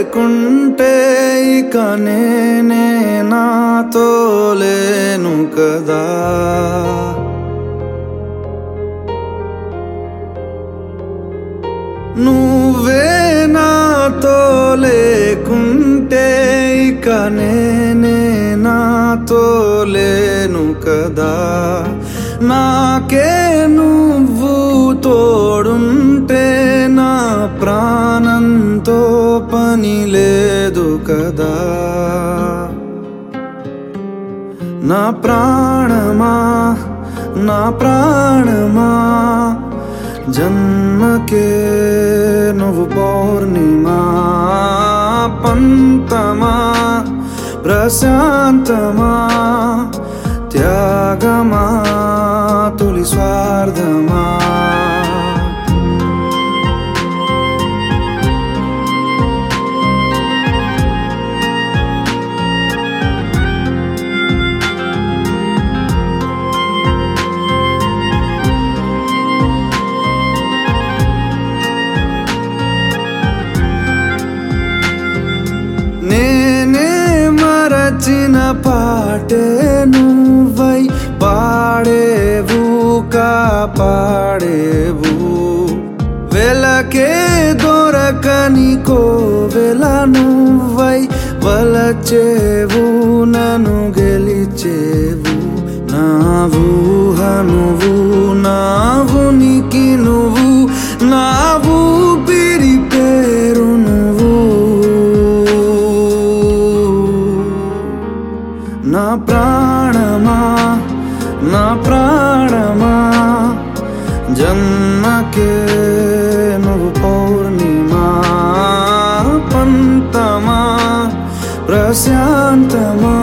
లేకుంటే ఇక నేనే నాతో లేను కదా. నువ్వే నాతో లేకుంటే ఇక నేనే నాతో లేను కదా. నాకే నువ్వు తోడుంటే నా ప్రాణంతో పని లేదు కదా. నా ప్రాణమా నా ప్రాణమా జన్మకే నువ్వు పౌర్ణిమా. పంతమా ప్రశాంతమా త్యాగమా తొలి స్వార్థమా. నేనే మరచిన పాటే నువ్వై పాడేవు కాపాడేవు. వెలకే దొరకని కోవెల నువ్వై వలచేవు నన్ను గెలిచేవు. నా ఊహ నువ్వు నా ఉనికి నువ్వు నా ఊపిరి పేరు నువ్వు. నా ప్రాణమా నా ప్రాణమా జన్మకే నువ్వు పౌర్ణిమా. పంతమా ప్రశాంతమా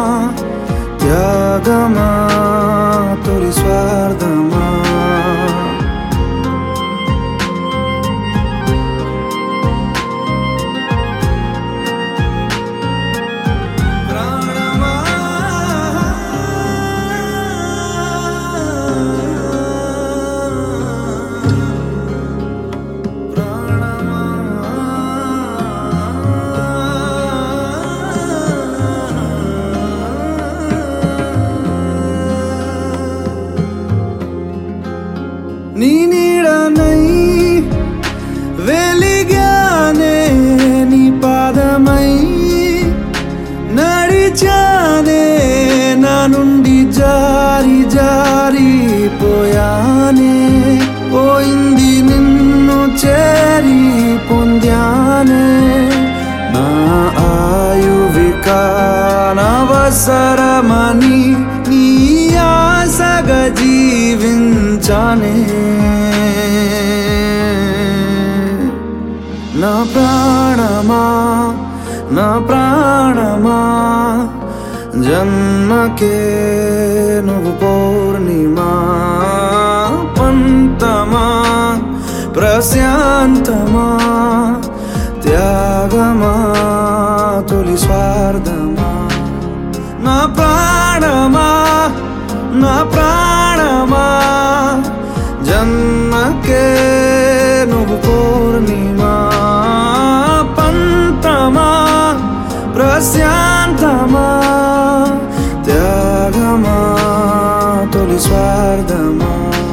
త్యాగమా తొలి స్వార్థమా. నీ నీడనై వెలిగానే నీ పాదమై నడిచానే నా నుండి జారి జారిపోయానే. పోయింది నిన్ను చేరి పొందానే. నా ఆయువికానవసరమని నీ ఆశగా జీవించానే. నా ప్రాణమా నా ప్రాణమా జన్మకే నువ్వు పౌర్ణిమా. పంతమా ప్రశాంతమా త్యాగమా తొలి స్వార్థమా. నా ప్రాణమా నా ప్రాణమా జన్మకే నువ్వు పౌర్ణిమా. పంతమా ప్రశాంతమా త్యాగమా తొలి స్వార్థమా.